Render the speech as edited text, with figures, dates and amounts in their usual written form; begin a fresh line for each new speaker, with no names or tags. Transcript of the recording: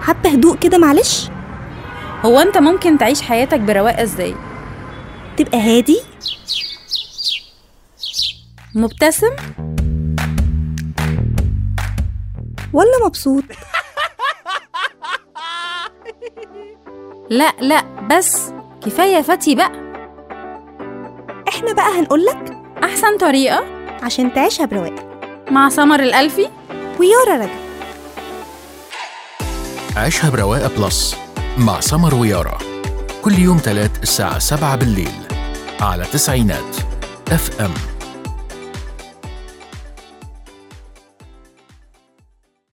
حبة هدوء كده معلش.
هو أنت ممكن تعيش حياتك برواقة إزاي؟
تبقى هادي،
مبتسم،
ولا مبسوط؟
لا بس كفاية فتي بقى.
احنا بقى هنقولك
أحسن طريقة
عشان تعيشها برواقة
مع سمر الألفي
ويارا رجب.
عيشها برواقة بلس مع سمر ويارا، كل يوم 3 الساعة 7 بالليل على تسعينات FM.